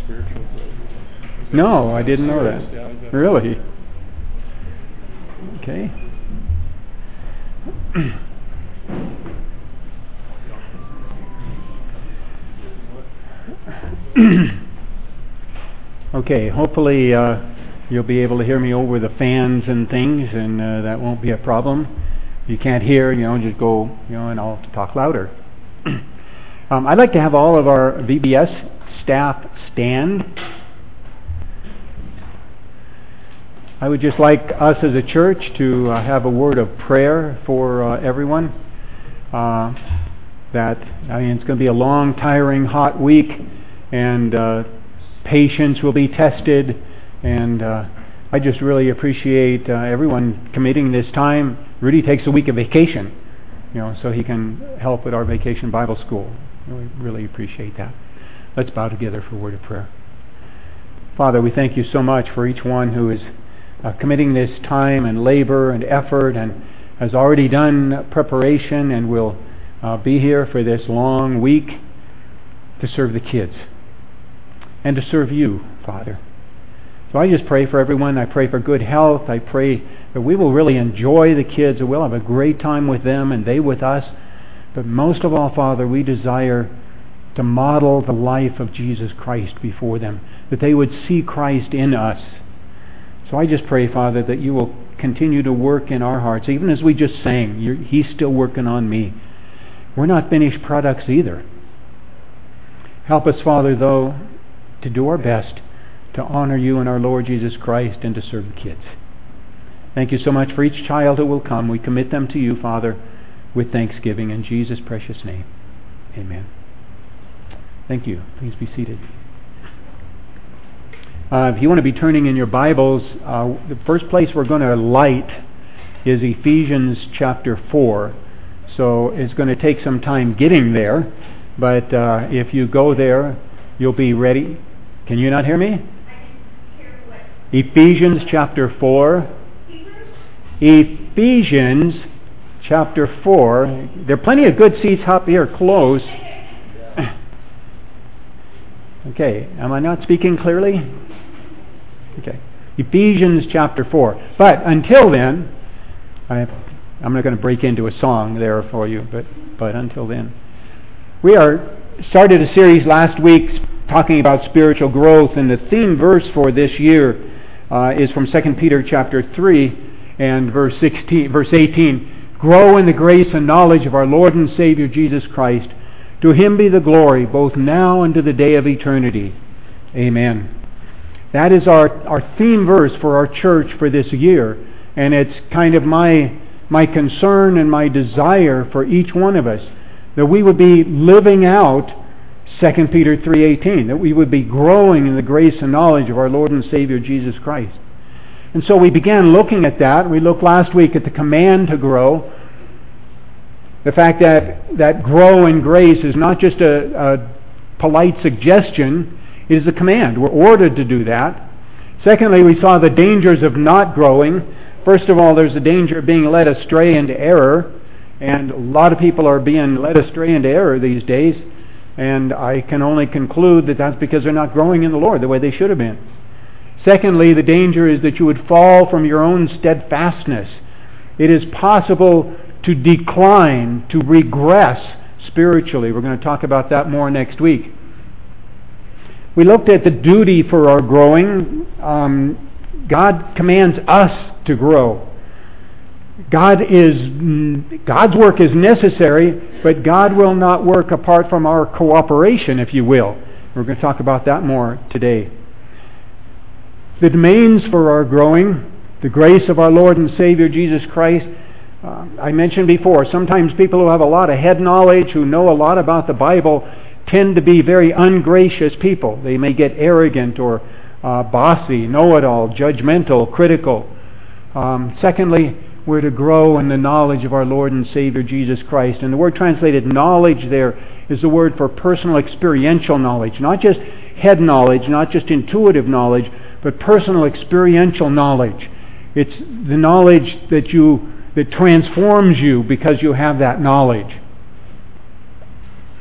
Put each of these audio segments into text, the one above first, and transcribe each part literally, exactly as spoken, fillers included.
spiritual growth. No, I didn't know that. Really? Okay. Okay, hopefully uh, you'll be able to hear me over the fans and things, and uh, that won't be a problem. If you can't hear, you know, just go, you know, and I'll talk louder. um, I'd like to have all of our V B S staff stand. I would just like us as a church to uh, have a word of prayer for uh, everyone. Uh, that, I mean, it's going to be a long, tiring, hot week, and uh, patience will be tested, and uh, I just really appreciate uh, everyone committing this time. Rudy takes a week of vacation, you know, so he can help with our vacation Bible school. We really appreciate that. Let's bow together for a word of prayer. Father, we thank you so much for each one who is uh, committing this time and labor and effort and has already done preparation and will uh, be here for this long week to serve the kids and to serve you, Father. So I just pray for everyone. I pray for good health. I pray that we will really enjoy the kids, that we'll have a great time with them and they with us. But most of all, Father, we desire to model the life of Jesus Christ before them, that they would see Christ in us. So I just pray, Father, that you will continue to work in our hearts. Even as we just sang, you're, He's still working on me. We're not finished products either. Help us, Father, though, to do our best to honor you and our Lord Jesus Christ and to serve the kids. Thank you so much for each child that will come. We commit them to you, Father, with thanksgiving in Jesus' precious name. Amen. Thank you. Please be seated. Uh, if you want to be turning in your Bibles, uh, the first place we're going to light is Ephesians chapter four. So it's going to take some time getting there, but uh, if you go there, you'll be ready. Can you not hear me? Ephesians chapter four. Ephesians chapter four. There are plenty of good seats up here close. Okay, am I not speaking clearly? Okay, Ephesians chapter four. But until then, I, I'm not going to break into a song there for you, but, but until then. We are started a series last week talking about spiritual growth, and the theme verse for this year uh, is from Second Peter chapter three and verse sixteen, verse eighteen. Grow in the grace and knowledge of our Lord and Savior Jesus Christ. To Him be the glory, both now and to the day of eternity. Amen. That is our, our theme verse for our church for this year, and it's kind of my my concern and my desire for each one of us, that we would be living out Second Peter three eighteen, that we would be growing in the grace and knowledge of our Lord and Savior Jesus Christ. And so we began looking at that. We looked last week at the command to grow. The fact that, that grow in grace is not just a, a polite suggestion, it is a command. We're ordered to do that. Secondly, we saw the dangers of not growing. First of all, there's the danger of being led astray into error. And a lot of people are being led astray into error these days. And I can only conclude that that's because they're not growing in the Lord the way they should have been. Secondly, the danger is that you would fall from your own steadfastness. It is possible to decline, to regress spiritually. We're going to talk about that more next week. We looked at the duty for our growing. Um, God commands us to grow. God is God's work is necessary, but God will not work apart from our cooperation, if you will. We're going to talk about that more today. The domains for our growing, the grace of our Lord and Savior Jesus Christ. Uh, I mentioned before, sometimes people who have a lot of head knowledge, who know a lot about the Bible, tend to be very ungracious people. They may get arrogant or uh, bossy, know-it-all, judgmental, critical. Um, secondly, we're to grow in the knowledge of our Lord and Savior Jesus Christ. And the word translated knowledge there is the word for personal experiential knowledge. Not just head knowledge, not just intuitive knowledge, but personal experiential knowledge. It's the knowledge that you that transforms you because you have that knowledge.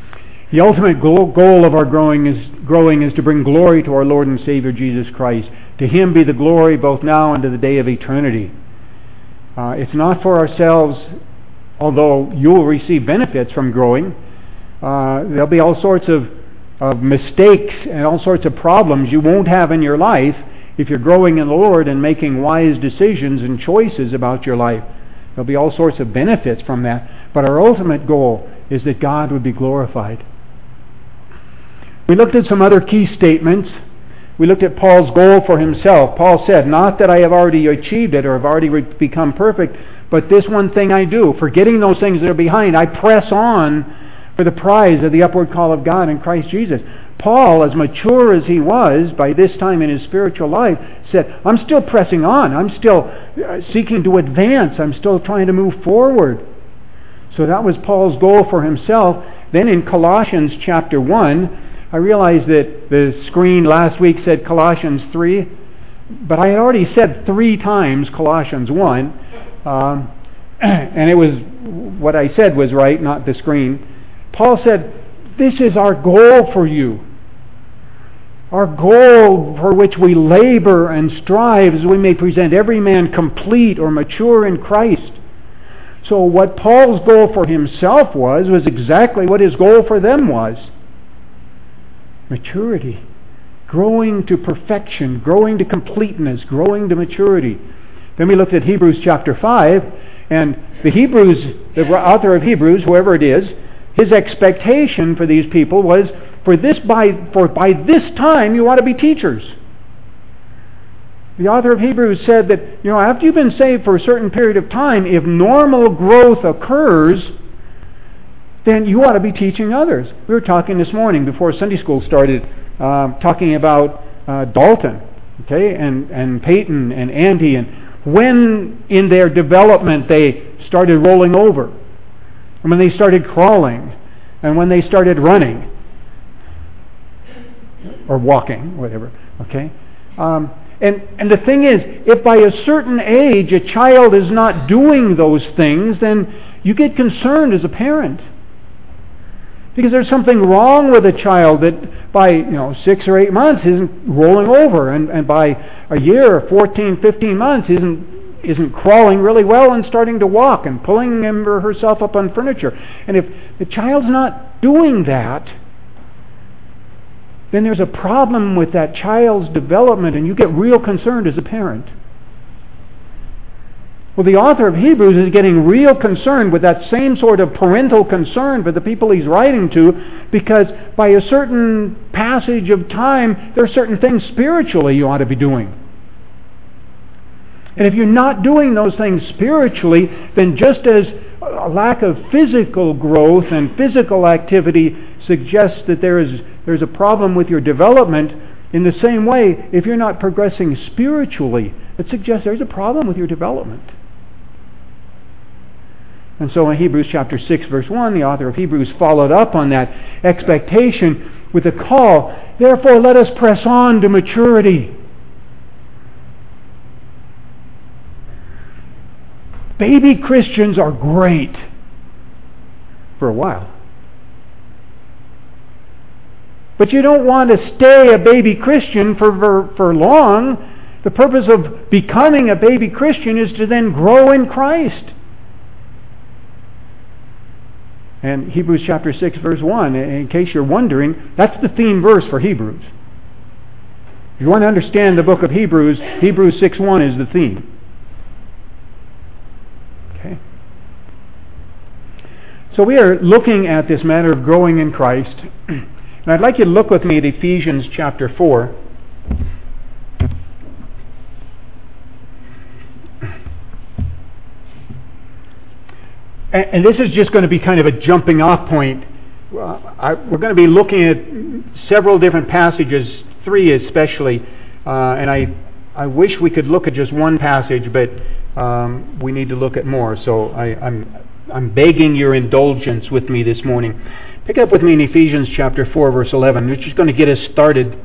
The ultimate goal, goal of our growing is, growing is to bring glory to our Lord and Savior Jesus Christ. To Him be the glory both now and to the day of eternity. Uh, it's not for ourselves, although you will receive benefits from growing. Uh, there'll be all sorts of, of mistakes and all sorts of problems you won't have in your life if you're growing in the Lord and making wise decisions and choices about your life. There'll be all sorts of benefits from that. But our ultimate goal is that God would be glorified. We looked at some other key statements. We looked at Paul's goal for himself. Paul said, "Not that I have already achieved it or have already re- become perfect, but this one thing I do, forgetting those things that are behind, I press on for the prize of the upward call of God in Christ Jesus." Paul, as mature as he was by this time in his spiritual life, said, "I'm still pressing on. I'm still seeking to advance. I'm still trying to move forward." So that was Paul's goal for himself. Then in Colossians chapter one, I realized that the screen last week said Colossians three, but I had already said three times Colossians one, um, and it was what I said was right, not the screen. Paul said, "This is our goal for you. Our goal for which we labor and strive is we may present every man complete or mature in Christ." So what Paul's goal for himself was, was exactly what his goal for them was. Maturity. Growing to perfection. Growing to completeness. Growing to maturity. Then we looked at Hebrews chapter five, and the Hebrews, the author of Hebrews, whoever it is, his expectation for these people was, for this by for by this time you ought to be teachers. The author of Hebrews said that, you know, after you've been saved for a certain period of time, if normal growth occurs, then you ought to be teaching others. We were talking this morning before Sunday school started, uh, talking about uh, Dalton, okay, and, and Peyton and Andy, and when in their development they started rolling over, and when they started crawling, and when they started running, or walking, whatever, okay? Um, and, and the thing is, if by a certain age a child is not doing those things, then you get concerned as a parent. Because there's something wrong with a child that by, you know, six or eight months isn't rolling over, and, and by a year, fourteen, fifteen months isn't isn't crawling really well and starting to walk and pulling him or herself up on furniture. And if the child's not doing that, then there's a problem with that child's development, and you get real concerned as a parent. Well, the author of Hebrews is getting real concerned with that same sort of parental concern for the people he's writing to, because by a certain passage of time, there are certain things spiritually you ought to be doing. And if you're not doing those things spiritually, then just as a lack of physical growth and physical activity suggests that there is there's a problem with your development, in the same way, if you're not progressing spiritually, it suggests there's a problem with your development. And so in Hebrews chapter six, verse one, the author of Hebrews followed up on that expectation with a call, "Therefore let us press on to maturity." Baby Christians are great for a while. But you don't want to stay a baby Christian for, for, for long. The purpose of becoming a baby Christian is to then grow in Christ. And Hebrews chapter six, verse one, in case you're wondering, that's the theme verse for Hebrews. If you want to understand the book of Hebrews, Hebrews six one is the theme. Okay. So we are looking at this matter of growing in Christ. And I'd like you to look with me at Ephesians chapter four. And this is just going to be kind of a jumping off point. We're going to be looking at several different passages, three especially, uh, and I I wish we could look at just one passage, but um, we need to look at more. So I, I'm I'm begging your indulgence with me this morning. Pick up with me in Ephesians chapter four, verse eleven, which is going to get us started.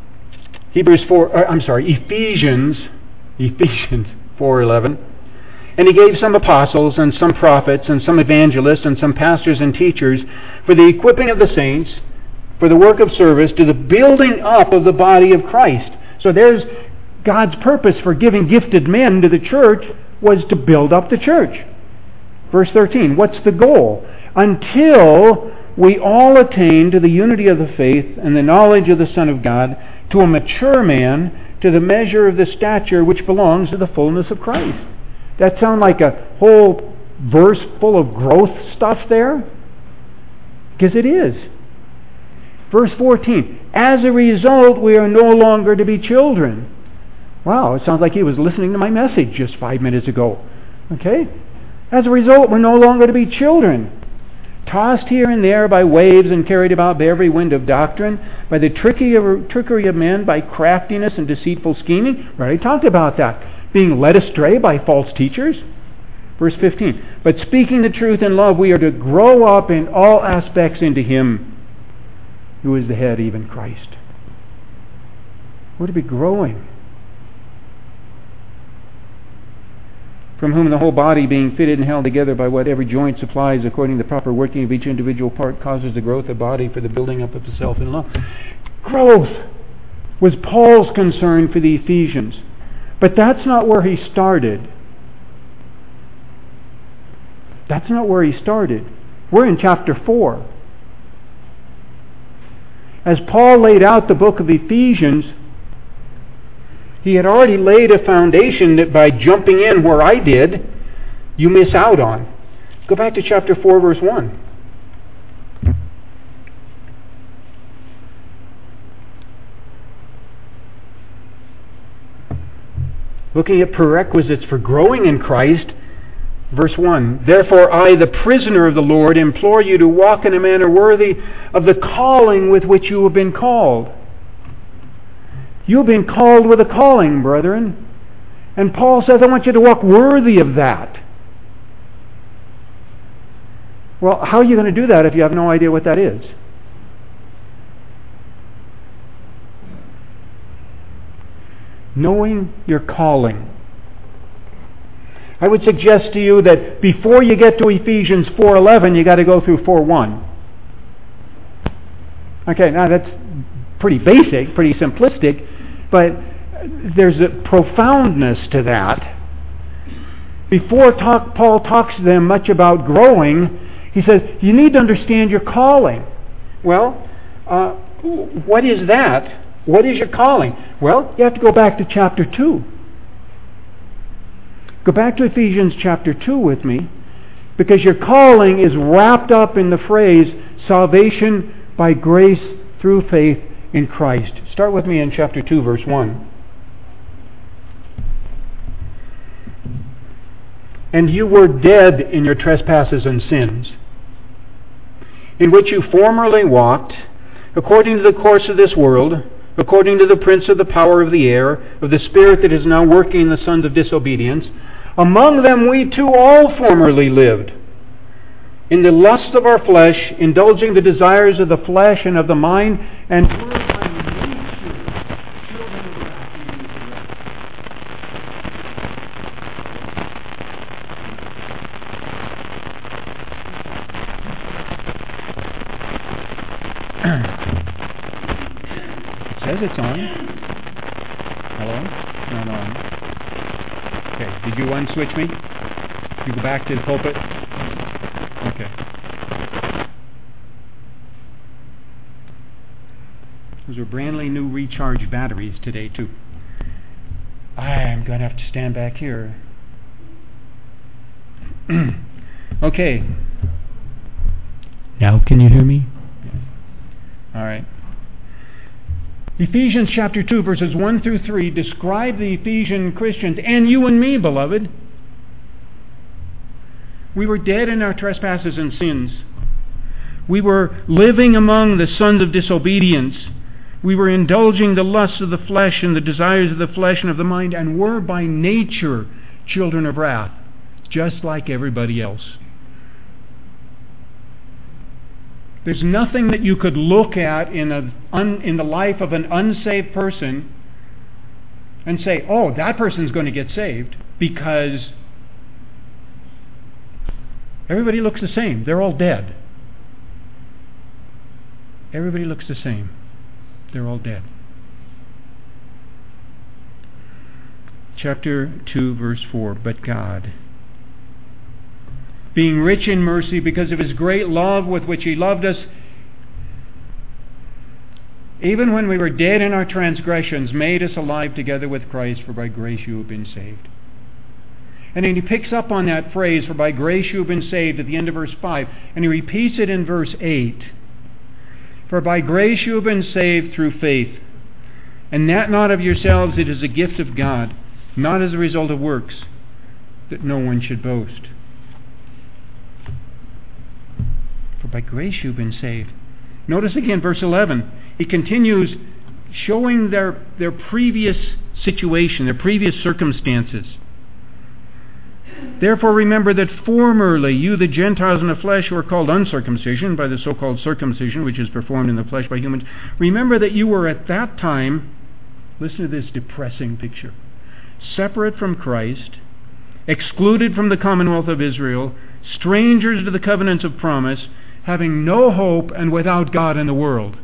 Hebrews four, uh, I'm sorry, Ephesians, Ephesians four eleven. And he gave some apostles and some prophets and some evangelists and some pastors and teachers for the equipping of the saints, for the work of service, to the building up of the body of Christ. So there's God's purpose for giving gifted men to the church was to build up the church. Verse thirteen, what's the goal? Until we all attain to the unity of the faith and the knowledge of the Son of God, to a mature man, to the measure of the stature which belongs to the fullness of Christ. That sound like a whole verse full of growth stuff there? Because it is. Verse fourteen, as a result, we are no longer to be children. Wow, it sounds like he was listening to my message just five minutes ago. Okay? As a result, we're no longer to be children, tossed here and there by waves and carried about by every wind of doctrine, by the trickery of, trickery of men, by craftiness and deceitful scheming. We already talked about that. Being led astray by false teachers. Verse fifteen, but speaking the truth in love, we are to grow up in all aspects into Him who is the head, even Christ. We're to be growing. From whom the whole body, being fitted and held together by what every joint supplies, according to the proper working of each individual part, causes the growth of the body for the building up of itself in love. Growth was Paul's concern for the Ephesians. But that's not where he started. That's not where he started. We're in chapter four. As Paul laid out the book of Ephesians, he had already laid a foundation that by jumping in where I did, you miss out on. Go back to chapter four, verse one. Looking at prerequisites for growing in Christ, verse one, therefore I, the prisoner of the Lord, implore you to walk in a manner worthy of the calling with which you have been called. You've been called with a calling, brethren. And Paul says, I want you to walk worthy of that. Well, how are you going to do that if you have no idea what that is? Knowing your calling. I would suggest to you that before you get to Ephesians four eleven, you got to go through four one. Okay, now that's pretty basic, pretty simplistic, but there's a profoundness to that. Before talk, Paul talks to them much about growing, he says, you need to understand your calling. Well, uh, what is that? What is your calling? Well, you have to go back to chapter two. Go back to Ephesians chapter two with me, because your calling is wrapped up in the phrase, salvation by grace through faith in Christ. Start with me in chapter two, verse one. And you were dead in your trespasses and sins, in which you formerly walked, according to the course of this world, according to the prince of the power of the air, of the spirit that is now working in the sons of disobedience. Among them we too all formerly lived, in the lusts of our flesh, indulging the desires of the flesh and of the mind, and were by nature children of wrath. It says it's on. Hello? Not on. Okay, did you unswitch me? You go back to the pulpit? Okay. Those are brandly new recharged batteries today, too. I'm going to have to stand back here. Okay. Now can you hear me? Yes. All right. Ephesians chapter two, verses one through three describe the Ephesian Christians, and you and me, beloved. We were dead in our trespasses and sins. We were living among the sons of disobedience. We were indulging the lusts of the flesh and the desires of the flesh and of the mind, and were by nature children of wrath, just like everybody else. There's nothing that you could look at in, a, un, in the life of an unsaved person and say, oh, that person's going to get saved, because Everybody looks the same. They're all dead. Everybody looks the same. They're all dead. Chapter two, verse four. But God, being rich in mercy because of His great love with which He loved us, even when we were dead in our transgressions, made us alive together with Christ, for by grace you have been saved. And then he picks up on that phrase, for by grace you have been saved, at the end of verse five, and he repeats it in verse eight. For by grace you have been saved through faith, and that not of yourselves, it is a gift of God, not as a result of works, that no one should boast. For by grace you have been saved. Notice again verse eleven. He continues showing their, their previous situation, their previous circumstances. Therefore remember that formerly you, the Gentiles in the flesh, who are called uncircumcision by the so-called circumcision which is performed in the flesh by humans, remember that you were at that time, listen to this depressing picture, separate from Christ, excluded from the commonwealth of Israel, strangers to the covenants of promise, having no hope and without God in the world.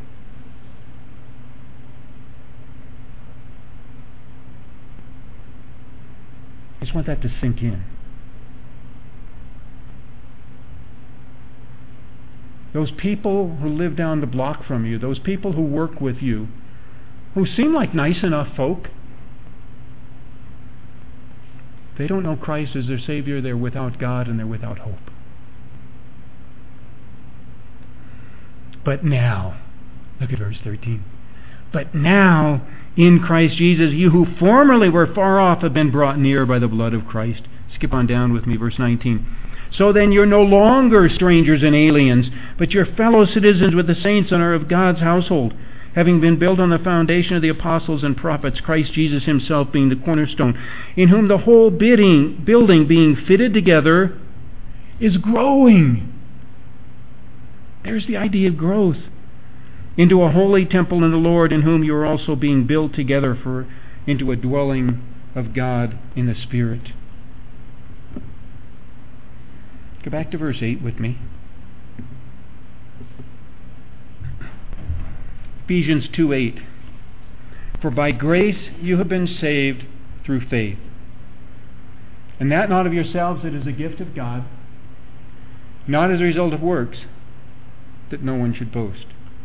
I just want that to sink in. Those people who live down the block from you, those people who work with you, who seem like nice enough folk, they don't know Christ as their Savior. They're without God and they're without hope. But now, look at verse thirteen. But now, in Christ Jesus, you who formerly were far off have been brought near by the blood of Christ. Skip on down with me, verse nineteen. So then you're no longer strangers and aliens, but you're fellow citizens with the saints and are of God's household, having been built on the foundation of the apostles and prophets, Christ Jesus himself being the cornerstone, in whom the whole bidding, building being fitted together is growing. There's the idea of growth. Into a holy temple in the Lord, in whom you are also being built together for into a dwelling of God in the Spirit. Go back to verse eight with me. Ephesians two eight. For by grace you have been saved through faith. And that not of yourselves, it is a gift of God, not as a result of works, that no one should boast.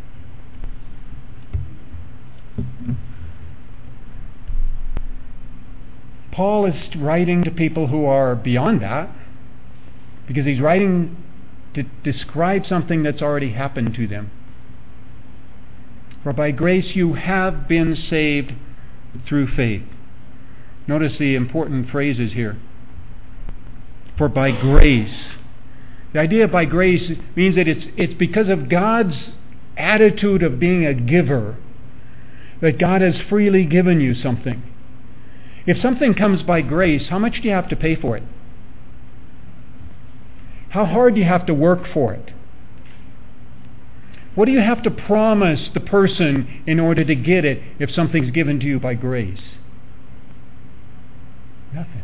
Paul is writing to people who are beyond that, because he's writing to describe something that's already happened to them. For by grace you have been saved through faith. Notice the important phrases here. For by grace. The idea of by grace means that it's it's because of God's attitude of being a giver that God has freely given you something. If something comes by grace, how much do you have to pay for it? How hard do you have to work for it? What do you have to promise the person in order to get it if something's given to you by grace? Nothing.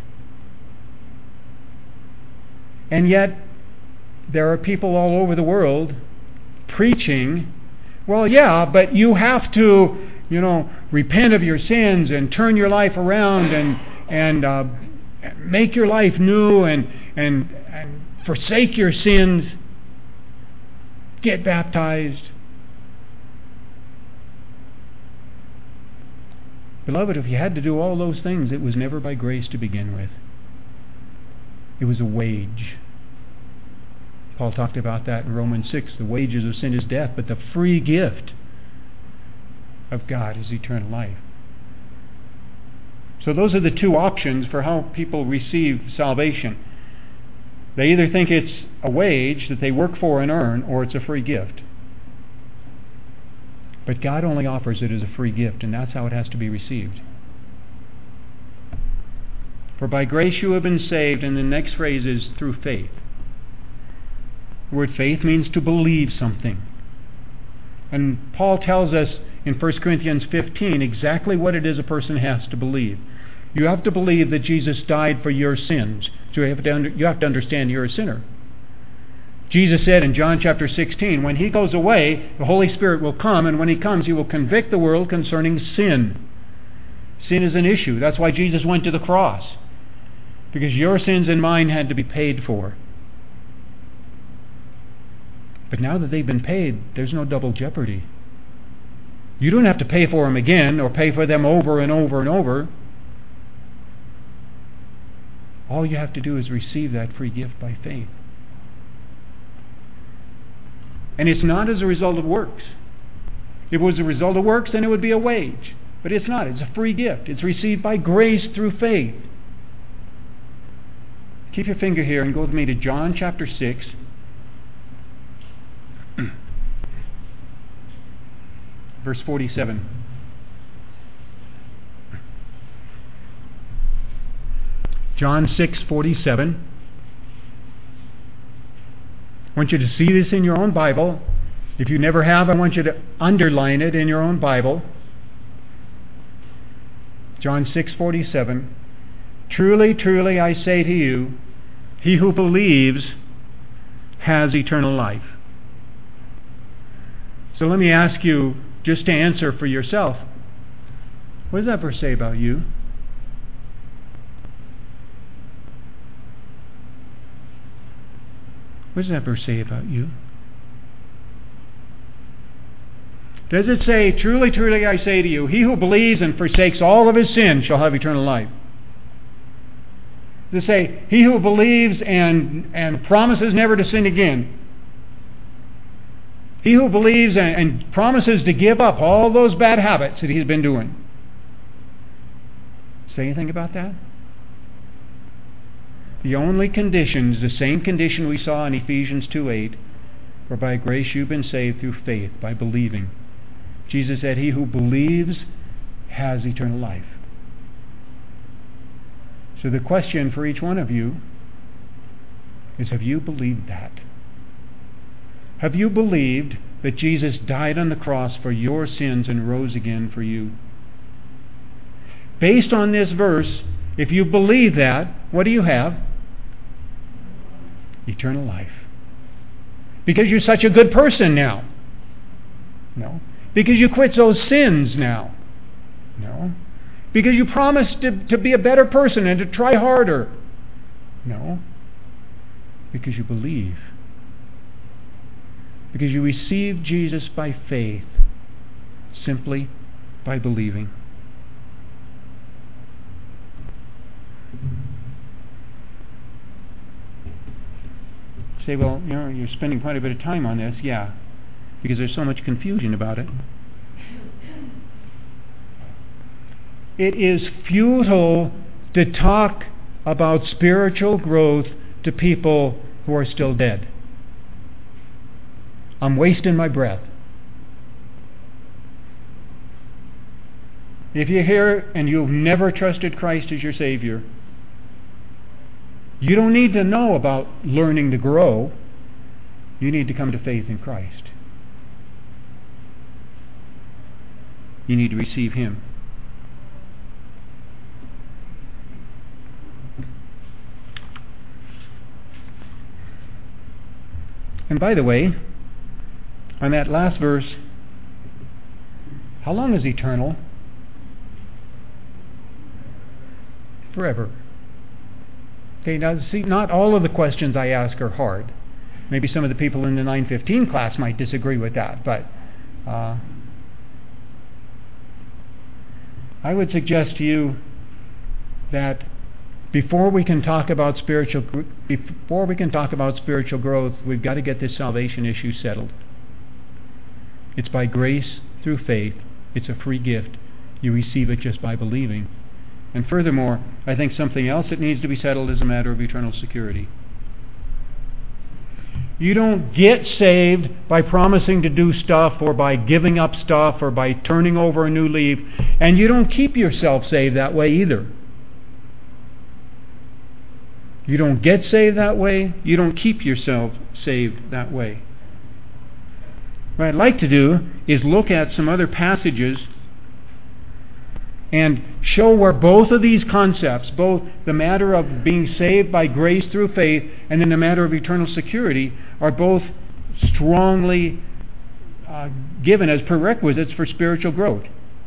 And yet, there are people all over the world preaching, well, yeah, but you have to, you know, repent of your sins and turn your life around and and uh, make your life new and, and and forsake your sins. Get baptized. Beloved, if you had to do all those things, it was never by grace to begin with. It was a wage. Paul talked about that in Romans six. The wages of sin is death, but the free gift of God is eternal life. So those are the two options for how people receive salvation. They either think it's a wage that they work for and earn, or it's a free gift. But God only offers it as a free gift, and that's how it has to be received. For by grace you have been saved, and the next phrase is through faith. The word faith means to believe something. And Paul tells us in First Corinthians fifteen exactly what it is a person has to believe. You have to believe that Jesus died for your sins. So you have to, under, you have to understand you're a sinner. Jesus said in John chapter sixteen, when He goes away, the Holy Spirit will come, and when He comes, He will convict the world concerning sin. Sin is an issue. That's why Jesus went to the cross, because your sins and mine had to be paid for. But now that they've been paid, there's no double jeopardy. You don't have to pay for them again, or pay for them over and over and over. All you have to do is receive that free gift by faith. And it's not as a result of works. If it was a result of works, then it would be a wage. But it's not. It's a free gift. It's received by grace through faith. Keep your finger here and go with me to John chapter six. Verse forty-seven. John six forty-seven. I want you to see this in your own Bible. If you never have, I want you to underline it in your own Bible. John six forty-seven. Truly, truly, I say to you, he who believes has eternal life. So let me ask you, just to answer for yourself, what does that verse say about you? What does that verse say about you? Does it say, truly, truly, I say to you, he who believes and forsakes all of his sins shall have eternal life? Does it say, he who believes and, and promises never to sin again? He who believes and, and promises to give up all those bad habits that he's been doing. Say anything about that? The only condition is the same condition we saw in Ephesians two eight, for by grace you've been saved through faith, by believing. Jesus said, he who believes has eternal life. So the question for each one of you is, have you believed that? Have you believed that Jesus died on the cross for your sins and rose again for you? Based on this verse, if you believe that, what do you have? Eternal life. Because you're such a good person now? No. Because you quit those sins now? No. Because you promised to, to be a better person and to try harder? No. Because you believe. Because you receive Jesus by faith, simply by believing. You say, well, you know, you're spending quite a bit of time on this. Yeah, because there's so much confusion about it. It is futile to talk about spiritual growth to people who are still dead. I'm wasting my breath. If you're here and you've never trusted Christ as your Savior, you don't need to know about learning to grow. You need to come to faith in Christ. You need to receive Him. And by the way, on that last verse, how long is eternal? Forever. Okay, now see, not all of the questions I ask are hard. Maybe some of the people in the nine fifteen class might disagree with that, but uh, I would suggest to you that before we can talk about spiritual before we can talk about spiritual growth, we've got to get this salvation issue settled. It's by grace through faith. It's a free gift. You receive it just by believing. And furthermore, I think something else that needs to be settled is a matter of eternal security. You don't get saved by promising to do stuff or by giving up stuff or by turning over a new leaf, and you don't keep yourself saved that way either. You don't get saved that way. You don't keep yourself saved that way. What I'd like to do is look at some other passages and show where both of these concepts, both the matter of being saved by grace through faith and then the matter of eternal security, are both strongly uh, given as prerequisites for spiritual growth.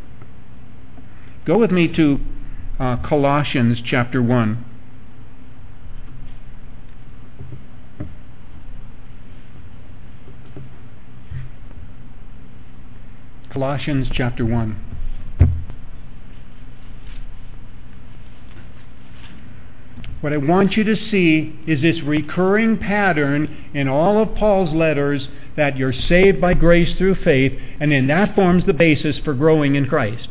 Go with me to uh, Colossians chapter one. Colossians chapter one. What I want you to see is this recurring pattern in all of Paul's letters, that you're saved by grace through faith, and then that forms the basis for growing in Christ.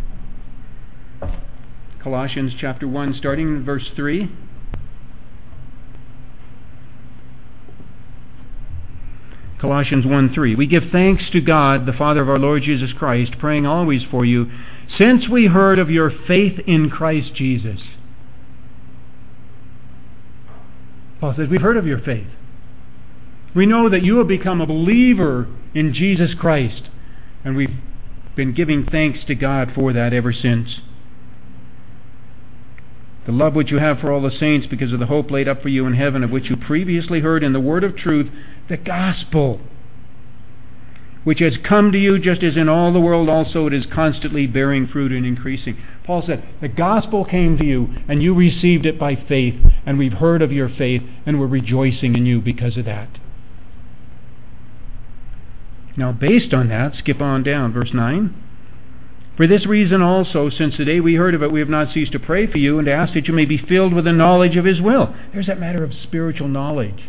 Colossians chapter one, starting in verse three. Colossians one three. We give thanks to God, the Father of our Lord Jesus Christ, praying always for you, since we heard of your faith in Christ Jesus. Paul says, we've heard of your faith. We know that you have become a believer in Jesus Christ, and we've been giving thanks to God for that ever since. The love which you have for all the saints because of the hope laid up for you in heaven, of which you previously heard in the word of truth, the gospel, which has come to you just as in all the world also it is constantly bearing fruit and increasing. Paul said, the gospel came to you and you received it by faith, and we've heard of your faith and we're rejoicing in you because of that. Now, based on that, skip on down, verse nine. For this reason also, since the day we heard of it, we have not ceased to pray for you and to ask that you may be filled with the knowledge of His will. There's that matter of spiritual knowledge.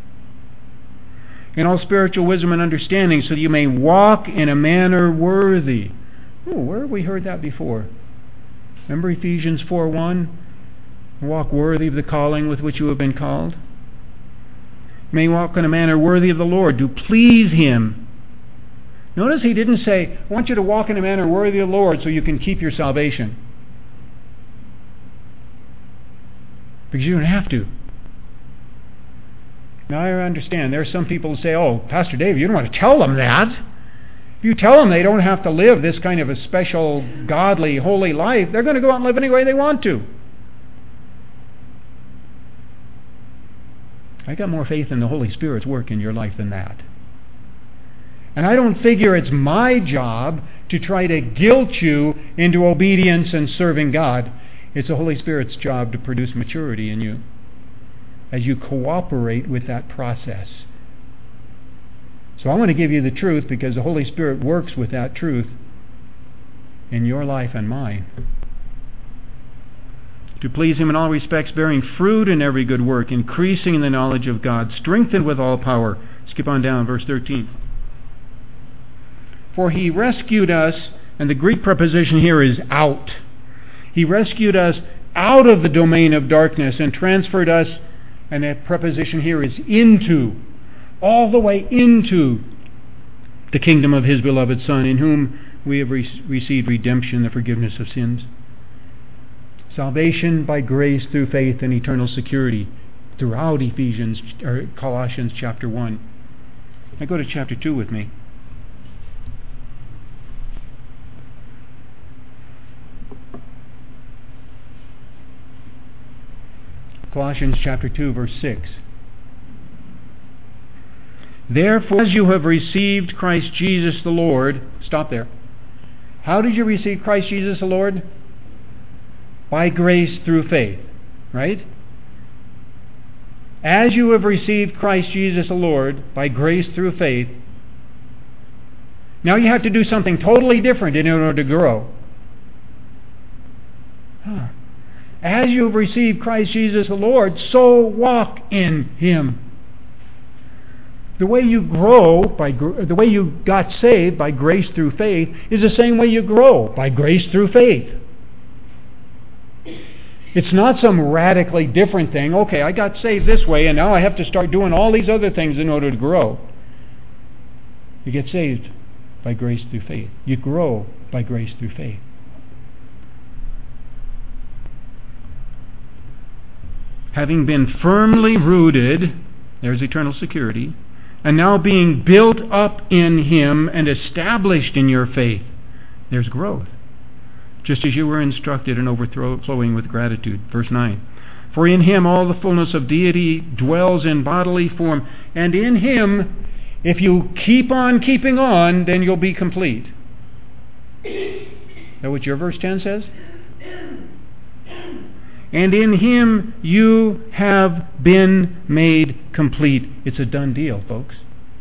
In all spiritual wisdom and understanding, so that you may walk in a manner worthy. Oh, where have we heard that before? Remember Ephesians four one? Walk worthy of the calling with which you have been called. You may walk in a manner worthy of the Lord, to please Him. Notice he didn't say, I want you to walk in a manner worthy of the Lord so you can keep your salvation. Because you don't have to. Now I understand, there are some people who say, oh, Pastor Dave, you don't want to tell them that. If you tell them they don't have to live this kind of a special, godly, holy life, they're going to go out and live any way they want to. I got more faith in the Holy Spirit's work in your life than that. And I don't figure it's my job to try to guilt you into obedience and serving God. It's the Holy Spirit's job to produce maturity in you as you cooperate with that process. So I want to give you the truth because the Holy Spirit works with that truth in your life and mine. To please Him in all respects, bearing fruit in every good work, increasing in the knowledge of God, strengthened with all power. Skip on down, verse thirteen. For He rescued us, and the Greek preposition here is out. He rescued us out of the domain of darkness and transferred us, and that preposition here is into, all the way into the kingdom of His beloved Son, in whom we have re- received redemption, the forgiveness of sins. Salvation by grace through faith and eternal security throughout Ephesians or Colossians chapter one. Now go to chapter two with me. Colossians chapter two, verse six. Therefore, as you have received Christ Jesus the Lord, stop there. How did you receive Christ Jesus the Lord? By grace through faith, right? As you have received Christ Jesus the Lord by grace through faith, now you have to do something totally different in order to grow. Huh. As you have received Christ Jesus the Lord, so walk in Him. The way you grow, by the way you got saved by grace through faith, is the same way you grow, by grace through faith. It's not some radically different thing. Okay, I got saved this way, and now I have to start doing all these other things in order to grow. You get saved by grace through faith. You grow by grace through faith. Having been firmly rooted, there's eternal security, and now being built up in Him and established in your faith, there's growth. just as you were instructed, and overflowing with gratitude. Verse nine. For in him all the fullness of deity dwells in bodily form, and in him, if you keep on keeping on, then you'll be complete. Is that what your verse ten says? And in him you have been made complete. It's a done deal, folks.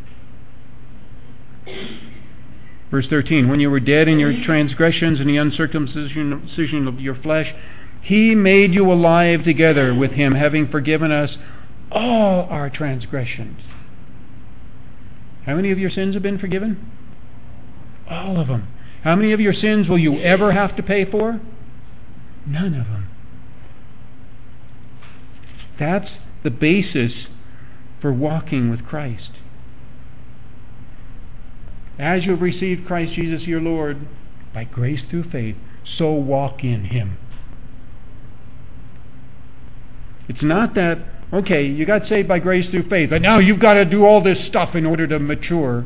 Verse thirteen, when you were dead in your transgressions and the uncircumcision of your flesh, he made you alive together with him, having forgiven us all our transgressions. How many of your sins have been forgiven? All of them. How many of your sins will you ever have to pay for? None of them. That's the basis for walking with Christ. As you have received Christ Jesus your Lord, by grace through faith, so walk in him. It's not that, okay, you got saved by grace through faith, but now you've got to do all this stuff in order to mature.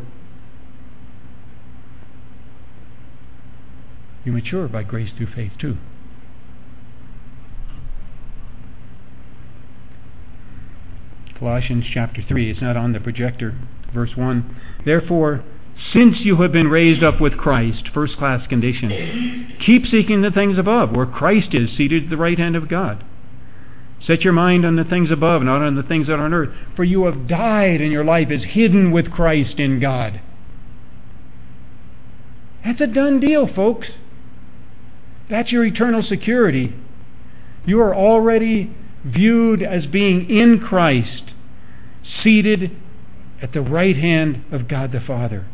You mature by grace through faith too. Colossians chapter three, it's not on the projector, verse one. Therefore, since you have been raised up with Christ, first class condition, keep seeking the things above, where Christ is seated at the right hand of God. Set your mind on the things above, not on the things that are on earth. For you have died, and your life is hidden with Christ in God. That's a done deal, folks. That's your eternal security. You are already viewed as being in Christ, seated at the right hand of God the Father.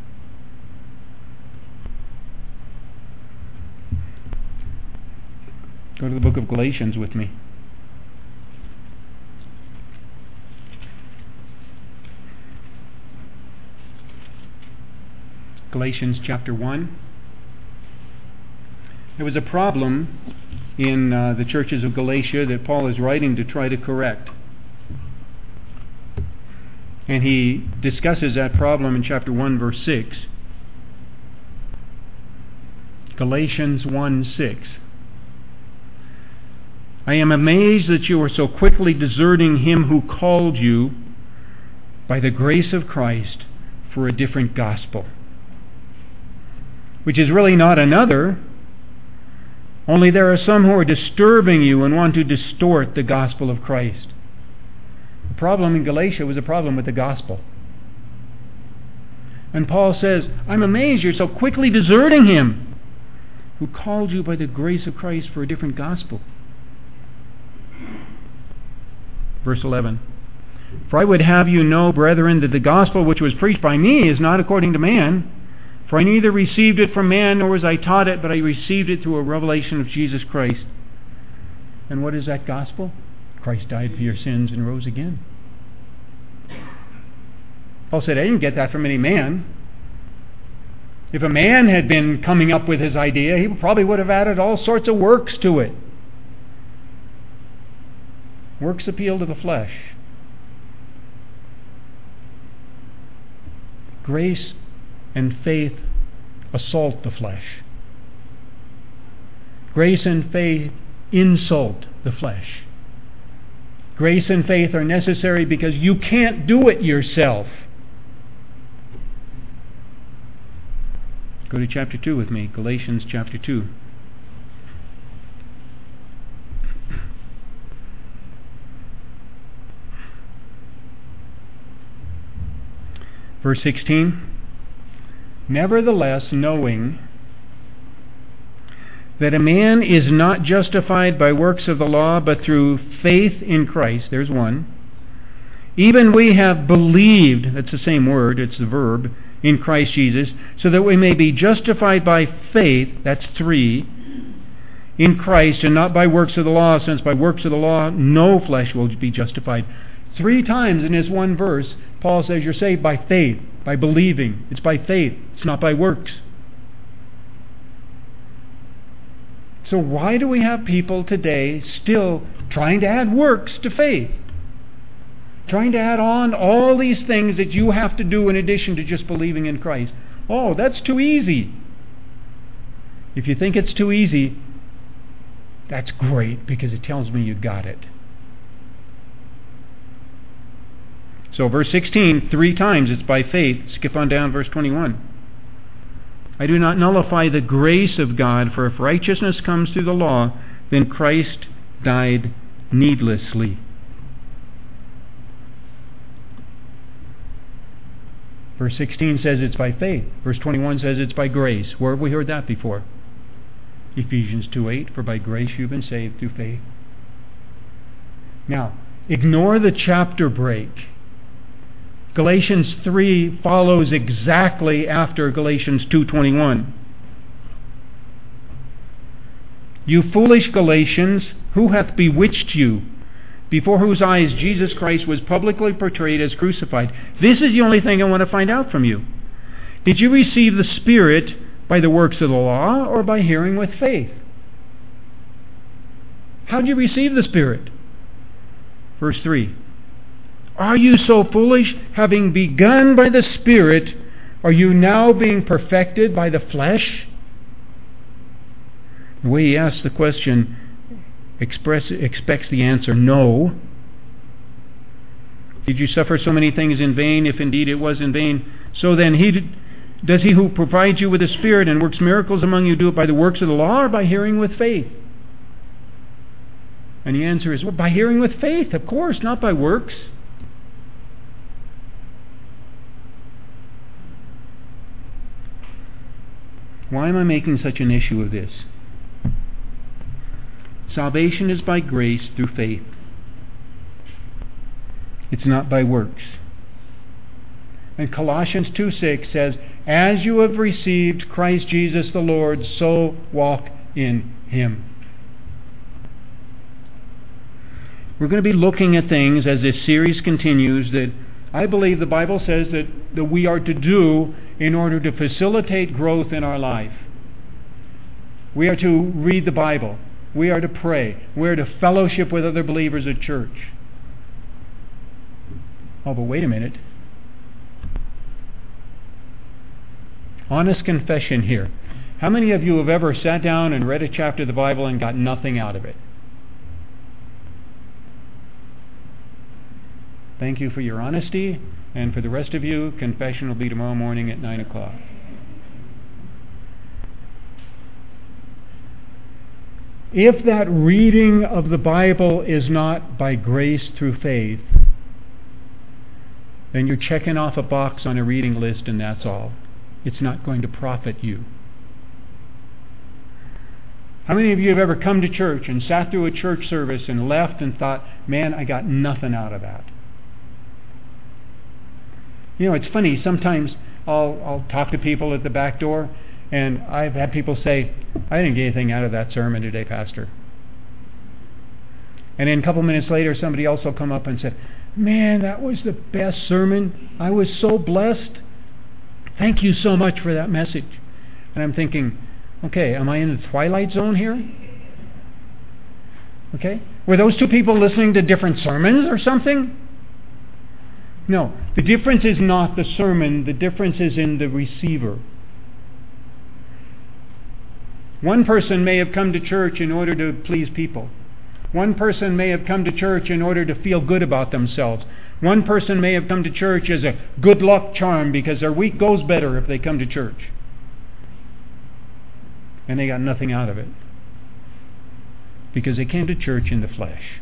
Go to the book of Galatians with me. Galatians chapter one. There was a problem in uh, the churches of Galatia that Paul is writing to try to correct. And he discusses that problem in chapter one, verse six. Galatians one six. I am amazed that you are so quickly deserting him who called you by the grace of Christ for a different gospel, which is really not another, only there are some who are disturbing you and want to distort the gospel of Christ. The problem in Galatia was a problem with the gospel. And Paul says, I'm amazed you're so quickly deserting him who called you by the grace of Christ for a different gospel. Verse eleven. For I would have you know, brethren, that the gospel which was preached by me is not according to man. For I neither received it from man, nor was I taught it, but I received it through a revelation of Jesus Christ. And what is that gospel? Christ died for your sins and rose again. Paul said, I didn't get that from any man. If a man had been coming up with his idea, he probably would have added all sorts of works to it. Works appeal to the flesh. Grace and faith assault the flesh. Grace and faith insult the flesh. Grace and faith are necessary because you can't do it yourself. Go to chapter two with me, Galatians chapter two. Verse sixteen. Nevertheless, knowing that a man is not justified by works of the law, but through faith in Christ, there's one. Even we have believed, that's the same word, it's the verb, in Christ Jesus, so that we may be justified by faith, that's three, in Christ, and not by works of the law, since by works of the law no flesh will be justified. Three times in this one verse, Paul says you're saved by faith, by believing. It's by faith. It's not by works. So why do we have people today still trying to add works to faith? Trying to add on all these things that you have to do in addition to just believing in Christ. Oh, that's too easy. If you think it's too easy, that's great, because it tells me you got it. So verse sixteen, three times it's by faith. Skip on down verse twenty-one. I do not nullify the grace of God, for if righteousness comes through the law, then Christ died needlessly. Verse sixteen says it's by faith. Verse twenty-one says it's by grace. Where have we heard that before? Ephesians two eight, for by grace you've been saved through faith. Now, ignore the chapter break. Galatians three follows exactly after Galatians two twenty-one. You foolish Galatians, who hath bewitched you, before whose eyes Jesus Christ was publicly portrayed as crucified? This is the only thing I want to find out from you. Did you receive the Spirit by the works of the law, or by hearing with faith? How did you receive the Spirit? Verse three. Are you so foolish? Having begun by the Spirit, are you now being perfected by the flesh? The way he asks the question express, expects the answer, no. Did you suffer so many things in vain, if indeed it was in vain? So then, he did, does he who provides you with the Spirit and works miracles among you do it by the works of the law, or by hearing with faith? And the answer is, well, by hearing with faith, of course, not by works. Why am I making such an issue of this? Salvation is by grace through faith. It's not by works. And Colossians two six says, as you have received Christ Jesus the Lord, so walk in Him. We're going to be looking at things as this series continues that I believe the Bible says that, that we are to do in order to facilitate growth in our life. We are to read the Bible. We are to pray. We are to fellowship with other believers at church. Oh, but wait a minute. Honest confession here. How many of you have ever sat down and read a chapter of the Bible and got nothing out of it? Thank you for your honesty, and for the rest of you, confession will be tomorrow morning at nine o'clock. If that reading of the Bible is not by grace through faith, then you're checking off a box on a reading list and that's all. It's not going to profit you. How many of you have ever come to church and sat through a church service and left and thought, man, I got nothing out of that? You know, it's funny, sometimes I'll, I'll talk to people at the back door, and I've had people say, I didn't get anything out of that sermon today, Pastor. And then a couple minutes later, somebody else will come up and say, man, that was the best sermon. I was so blessed. Thank you so much for that message. And I'm thinking, okay, am I in the twilight zone here? Okay? Were those two people listening to different sermons or something? No, the difference is not the sermon, the difference is in the receiver. One person may have come to church in order to please people. One person may have come to church in order to feel good about themselves. One person may have come to church as a good luck charm because their week goes better if they come to church. And they got nothing out of it because they came to church in the flesh.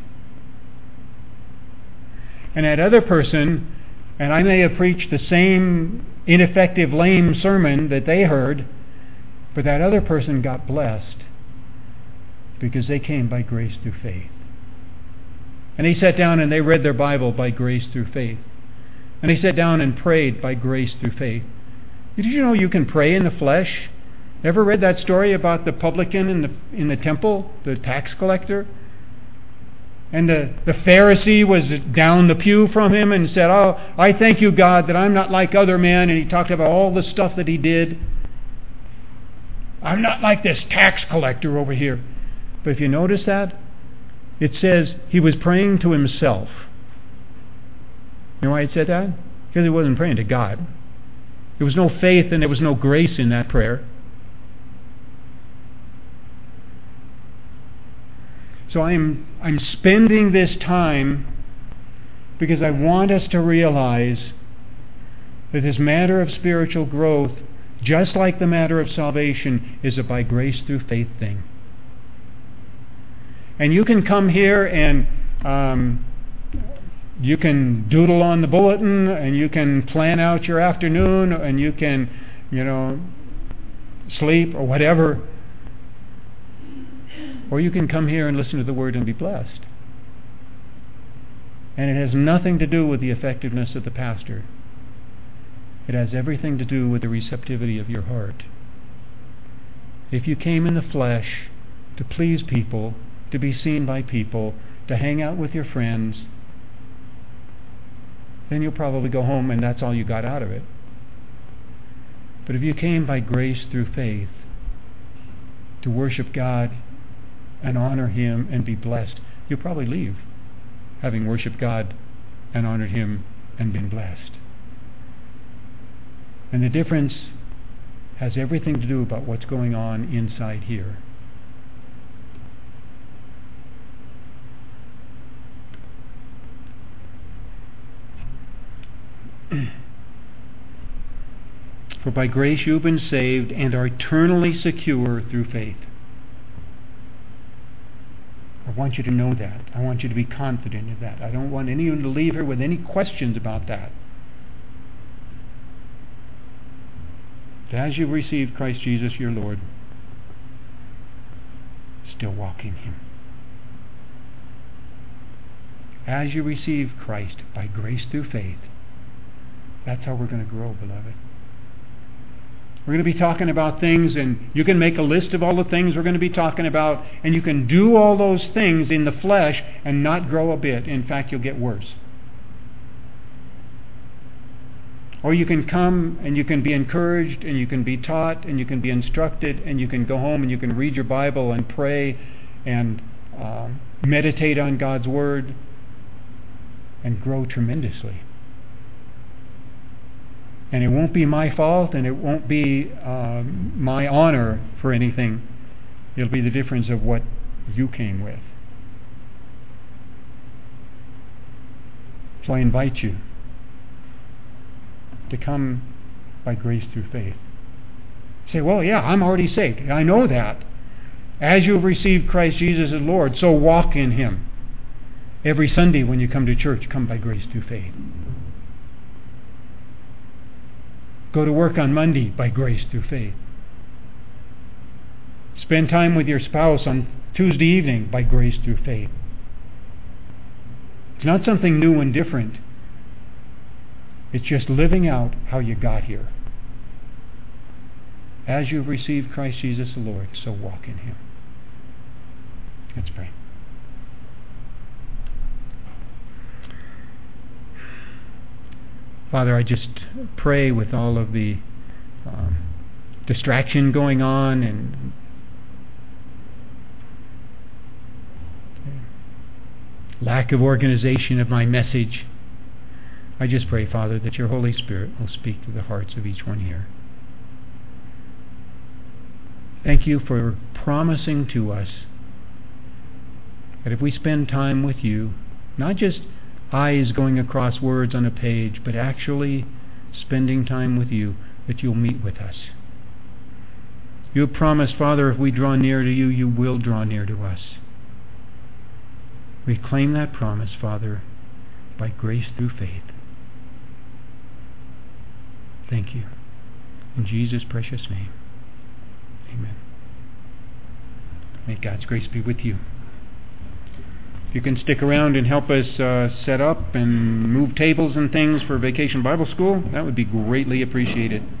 And that other person, and I may have preached the same ineffective, lame sermon that they heard, but that other person got blessed because they came by grace through faith. And they sat down and they read their Bible by grace through faith. And they sat down and prayed by grace through faith. Did you know you can pray in the flesh? Ever read that story about the publican in the in the temple, the tax collector? And the, the Pharisee was down the pew from him and said, oh, I thank you, God, that I'm not like other men. And he talked about all the stuff that he did. I'm not like this tax collector over here. But if you notice that, it says he was praying to himself. You know why it said that? Because he wasn't praying to God. There was no faith and there was no grace in that prayer. So I'm I'm spending this time because I want us to realize that this matter of spiritual growth, just like the matter of salvation, is a by grace through faith thing. And you can come here and um, you can doodle on the bulletin, and you can plan out your afternoon, and you can, you know, sleep or whatever. Or you can come here and listen to the Word and be blessed. And it has nothing to do with the effectiveness of the pastor. It has everything to do with the receptivity of your heart. If you came in the flesh to please people, to be seen by people, to hang out with your friends, then you'll probably go home and that's all you got out of it. But if you came by grace through faith to worship God and honor Him and be blessed, you'll probably leave having worshiped God and honored Him and been blessed. And the difference has everything to do about what's going on inside here. For by grace you've been saved and are eternally secure through faith. I want you to know that. I want you to be confident of that. I don't want anyone to leave here with any questions about that. As you've received Christ Jesus your Lord, still walk in Him. As you receive Christ by grace through faith, that's how we're going to grow, beloved. We're going to be talking about things, and you can make a list of all the things we're going to be talking about, and you can do all those things in the flesh and not grow a bit. In fact, you'll get worse. Or you can come and you can be encouraged and you can be taught and you can be instructed and you can go home and you can read your Bible and pray and uh, meditate on God's Word and grow tremendously. And it won't be my fault and it won't be uh, my honor for anything. It'll be the difference of what you came with. So I invite you to come by grace through faith. Say, well, yeah, I'm already saved. I know that. As you have received Christ Jesus as Lord, so walk in Him. Every Sunday when you come to church, come by grace through faith. Go to work on Monday by grace through faith. Spend time with your spouse on Tuesday evening by grace through faith. It's not something new and different. It's just living out how you got here. As you've received Christ Jesus the Lord, so walk in Him. Let's pray. Father, I just pray with all of the um, distraction going on and lack of organization of my message. I just pray, Father, that your Holy Spirit will speak to the hearts of each one here. Thank you for promising to us that if we spend time with you, not just eyes going across words on a page, but actually spending time with you, that you'll meet with us. You have promised, Father, if we draw near to you, you will draw near to us. We claim that promise, Father, by grace through faith. Thank you. In Jesus' precious name. Amen. May God's grace be with you. If you can stick around and help us uh, set up and move tables and things for Vacation Bible School, that would be greatly appreciated.